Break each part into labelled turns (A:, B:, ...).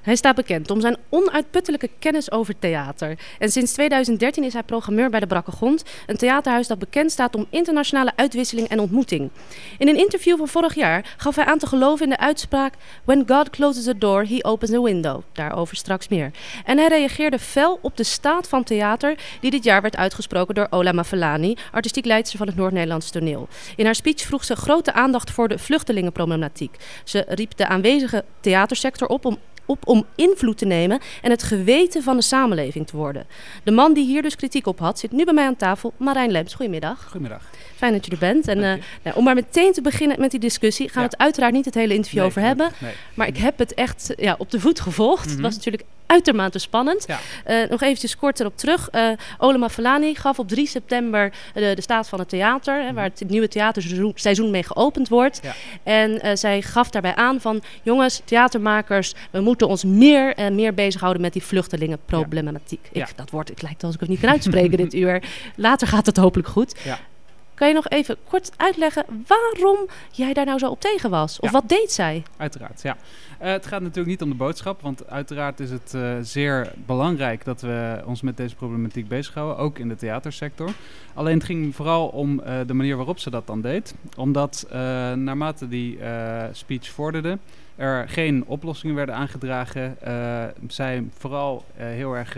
A: Hij staat bekend om zijn onuitputtelijke kennis over theater. En sinds 2013 is hij programmeur bij de Brakkegrond, een theaterhuis dat bekend staat om internationale uitwisseling en ontmoeting. In een interview van vorig jaar gaf hij aan te geloven in de uitspraak When God closes a door, he opens a window. Daarover straks meer. En hij reageerde fel op de staat van theater die dit jaar werd uitgesproken door Ola Mafellani, artistiek leidster van het Noord-Nederlands toneel. In haar speech vroeg ze grote aandacht voor de vluchtelingenproblematiek. Ze riep de aanwezige theatersector op om invloed te nemen en het geweten van de samenleving te worden. De man die hier dus kritiek op had, zit nu bij mij aan tafel. Marijn Lemps, goedemiddag.
B: Goedemiddag.
A: Fijn dat je er bent. En om maar meteen te beginnen met die discussie, gaan we het uiteraard niet het hele interview over hebben.
B: Nee.
A: Maar ik heb het echt op de voet gevolgd. Het was natuurlijk uitermate spannend.
B: Ja.
A: Nog eventjes kort erop terug. Ola Mafellani gaf op 3 september de staat van het theater, waar het nieuwe theaterseizoen mee geopend wordt.
B: Ja.
A: En zij gaf daarbij aan van, jongens, theatermakers, we moeten ons meer bezighouden met die vluchtelingenproblematiek.
B: Ja.
A: Het lijkt alsof ik het niet kan uitspreken dit uur. Later gaat het hopelijk goed.
B: Ja.
A: Kan je nog even kort uitleggen waarom jij daar nou zo op tegen was? Of wat deed zij?
B: Uiteraard, ja. Het gaat natuurlijk niet om de boodschap, want uiteraard is het zeer belangrijk dat we ons met deze problematiek bezighouden, ook in de theatersector. Alleen het ging vooral om de manier waarop ze dat dan deed. Omdat naarmate die speech vorderde, er geen oplossingen werden aangedragen. Zij vooral heel erg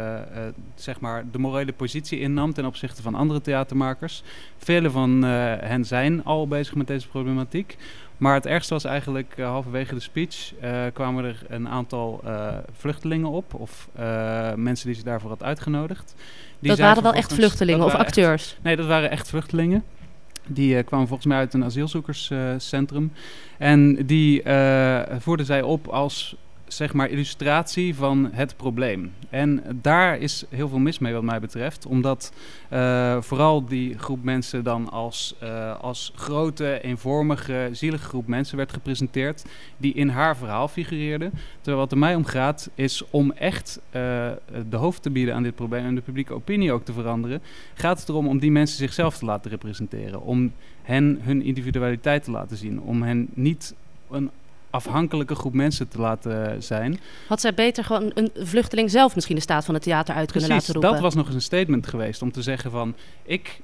B: zeg maar de morele positie innam ten opzichte van andere theatermakers. Vele van hen zijn al bezig met deze problematiek. Maar het ergste was eigenlijk halverwege de speech kwamen er een aantal vluchtelingen op. Of mensen die ze daarvoor had uitgenodigd.
A: Dat waren wel echt vluchtelingen of acteurs?
B: Nee, dat waren echt vluchtelingen. Die kwamen volgens mij uit een asielzoekerscentrum. En die voerden zij op als, zeg maar, illustratie van het probleem. En daar is heel veel mis mee wat mij betreft. Omdat vooral die groep mensen dan als grote, eenvormige, zielige groep mensen werd gepresenteerd. Die in haar verhaal figureerde. Terwijl wat er mij om gaat is om echt de hoofd te bieden aan dit probleem. En de publieke opinie ook te veranderen. Gaat het erom om die mensen zichzelf te laten representeren. Om hen hun individualiteit te laten zien. Om hen niet een afhankelijke groep mensen te laten zijn.
A: Had zij beter gewoon een vluchteling zelf misschien de staat van het theater uit kunnen laten roepen?
B: Dat was nog eens een statement geweest om te zeggen van ik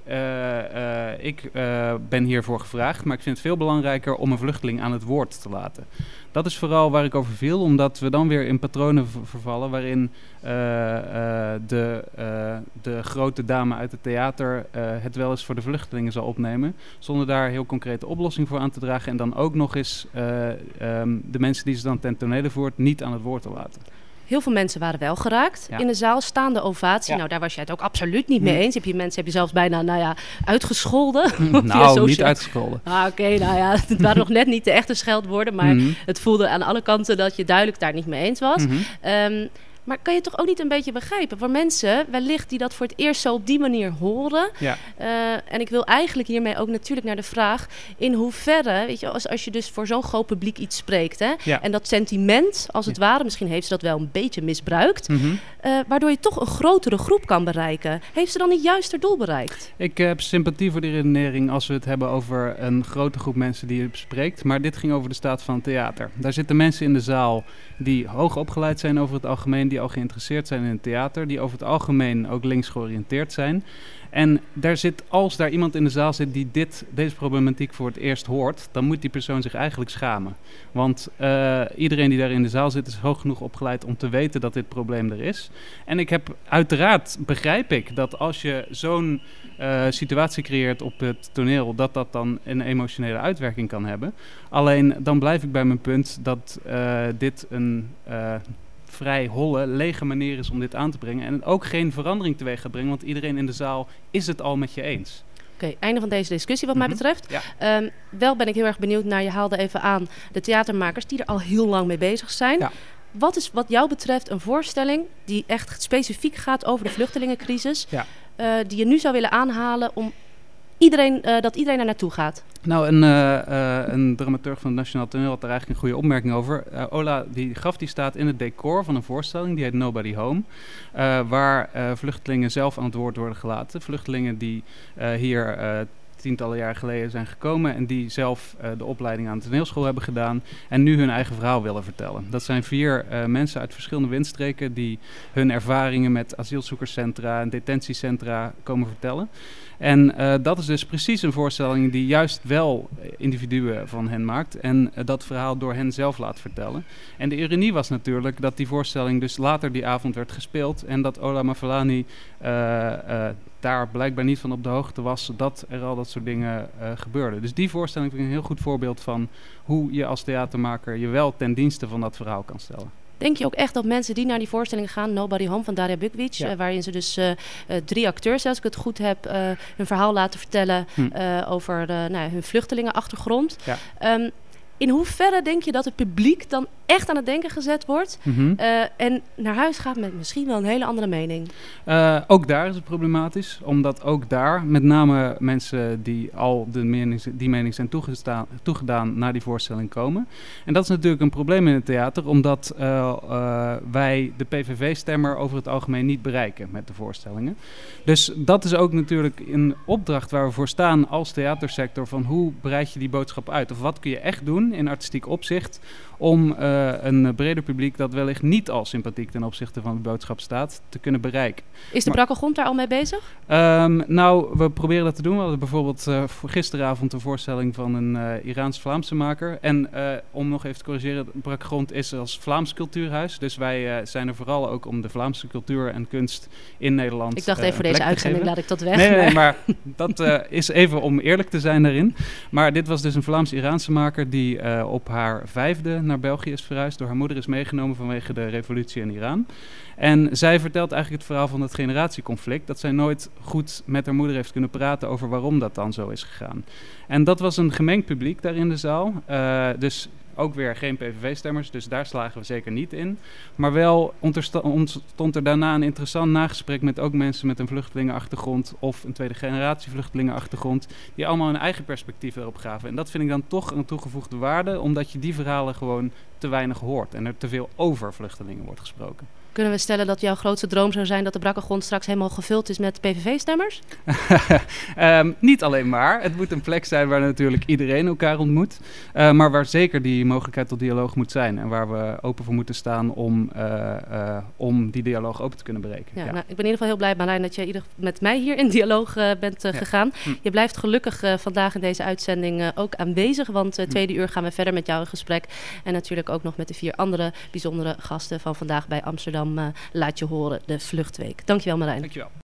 B: ben hiervoor gevraagd, maar ik vind het veel belangrijker om een vluchteling aan het woord te laten. Dat is vooral waar ik over viel, omdat we dan weer in patronen vervallen waarin de grote dame uit het theater het wel eens voor de vluchtelingen zal opnemen, zonder daar heel concrete oplossing voor aan te dragen en dan ook nog eens de mensen die ze dan ten tonele voert niet aan het woord te laten.
A: Heel veel mensen waren wel geraakt. Ja. In de zaal staande ovatie. Ja. Nou, daar was jij het ook absoluut niet mee eens. Heb je zelfs bijna uitgescholden.
B: Niet uitgescholden.
A: Oké, het waren nog net niet de echte scheldwoorden. Maar het voelde aan alle kanten dat je duidelijk daar niet mee eens was. Maar kan je toch ook niet een beetje begrijpen voor mensen wellicht die dat voor het eerst zo op die manier horen. Ja. En ik wil eigenlijk hiermee ook natuurlijk naar de vraag in hoeverre, weet je, als je dus voor zo'n groot publiek iets spreekt. Hè, en dat sentiment, als het ware, misschien heeft ze dat wel een beetje misbruikt. Waardoor je toch een grotere groep kan bereiken. Heeft ze dan niet juist haar doel bereikt?
B: Ik heb sympathie voor die redenering als we het hebben over een grote groep mensen die je bespreekt. Maar dit ging over de staat van het theater. Daar zitten mensen in de zaal die hoog opgeleid zijn over het algemeen, die al geïnteresseerd zijn in het theater, die over het algemeen ook links georiënteerd zijn. En als daar iemand in de zaal zit die deze problematiek voor het eerst hoort, dan moet die persoon zich eigenlijk schamen. Want iedereen die daar in de zaal zit is hoog genoeg opgeleid om te weten dat dit probleem er is. En uiteraard begrijp ik dat als je zo'n situatie creëert op het toneel, dat dan een emotionele uitwerking kan hebben. Alleen dan blijf ik bij mijn punt dat dit een vrij holle, lege manier is om dit aan te brengen. En het ook geen verandering teweeg gaat brengen, want iedereen in de zaal is het al met je eens.
A: Oké, einde van deze discussie wat mij betreft. Ja. Wel ben ik heel erg benieuwd naar, je haalde even aan, de theatermakers die er al heel lang mee bezig zijn. Ja. Wat is wat jou betreft een voorstelling die echt specifiek gaat over de vluchtelingencrisis, die je nu zou willen aanhalen om dat iedereen er naartoe gaat?
B: Nou, een dramaturg van het Nationaal Toneel had daar eigenlijk een goede opmerking over. Ola die staat in het decor van een voorstelling, die heet Nobody Home. Waar vluchtelingen zelf aan het woord worden gelaten. Vluchtelingen die hier tientallen jaar geleden zijn gekomen en die zelf de opleiding aan de toneelschool hebben gedaan en nu hun eigen verhaal willen vertellen. Dat zijn 4 mensen uit verschillende windstreken die hun ervaringen met asielzoekerscentra en detentiecentra komen vertellen. En dat is dus precies een voorstelling die juist wel individuen van hen maakt en dat verhaal door hen zelf laat vertellen. En de ironie was natuurlijk dat die voorstelling dus later die avond werd gespeeld en dat Ola Mafalani daar blijkbaar niet van op de hoogte was dat er al dat soort dingen gebeurden. Dus die voorstelling vind ik een heel goed voorbeeld van hoe je als theatermaker je wel ten dienste van dat verhaal kan stellen.
A: Denk je ook echt dat mensen die naar die voorstelling gaan, Nobody Home van Darja Bukvic, waarin ze dus 3 acteurs, als ik het goed heb, hun verhaal laten vertellen over hun vluchtelingenachtergrond. Ja. In hoeverre denk je dat het publiek dan echt aan het denken gezet wordt en naar huis gaat met misschien wel een hele andere mening?
B: Ook daar is het problematisch, omdat ook daar met name mensen die al die mening zijn toegedaan naar die voorstelling komen. En dat is natuurlijk een probleem in het theater, omdat wij de PVV-stemmer over het algemeen niet bereiken met de voorstellingen. Dus dat is ook natuurlijk een opdracht waar we voor staan als theatersector, van hoe breid je die boodschap uit? Of wat kun je echt doen in artistiek opzicht om een breder publiek dat wellicht niet al sympathiek ten opzichte van de boodschap staat, te kunnen bereiken.
A: Is de Brakke Grond daar al mee bezig?
B: Nou, we proberen dat te doen. We hadden bijvoorbeeld gisteravond een voorstelling van een Iraans-Vlaamse maker. En om nog even te corrigeren, de Brakke Grond is als Vlaams cultuurhuis. Dus wij zijn er vooral ook om de Vlaamse cultuur en kunst in Nederland
A: Ik dacht even voor deze uitzending laat ik dat weg.
B: Nee, maar dat is even om eerlijk te zijn daarin. Maar dit was dus een Vlaams-Iraanse maker die op haar 5e naar België is verhuisd. Door haar moeder is meegenomen vanwege de revolutie in Iran. En zij vertelt eigenlijk het verhaal van het generatieconflict. Dat zij nooit goed met haar moeder heeft kunnen praten over waarom dat dan zo is gegaan. En dat was een gemengd publiek daar in de zaal. Dus ook weer geen PVV-stemmers, dus daar slagen we zeker niet in. Maar wel ontstond er daarna een interessant nagesprek met ook mensen met een vluchtelingenachtergrond of een tweede generatie vluchtelingenachtergrond, die allemaal hun eigen perspectief erop gaven. En dat vind ik dan toch een toegevoegde waarde, omdat je die verhalen gewoon te weinig hoort en er te veel over vluchtelingen wordt gesproken.
A: Kunnen we stellen dat jouw grootste droom zou zijn dat de Brakke Grond straks helemaal gevuld is met PVV-stemmers?
B: Niet alleen maar. Het moet een plek zijn waar natuurlijk iedereen elkaar ontmoet. Maar waar zeker die mogelijkheid tot dialoog moet zijn. En waar we open voor moeten staan om die dialoog open te kunnen breken.
A: Ja. Nou, ik ben in ieder geval heel blij, Marlijn, dat je met mij hier in dialoog bent gegaan. Je blijft gelukkig vandaag in deze uitzending ook aanwezig. Want tweede uur gaan we verder met jou in gesprek. En natuurlijk ook nog met de 4 andere bijzondere gasten van vandaag bij Amsterdam Laat Je Horen, de Vluchtweek. Dankjewel, Marlijn.
B: Dankjewel.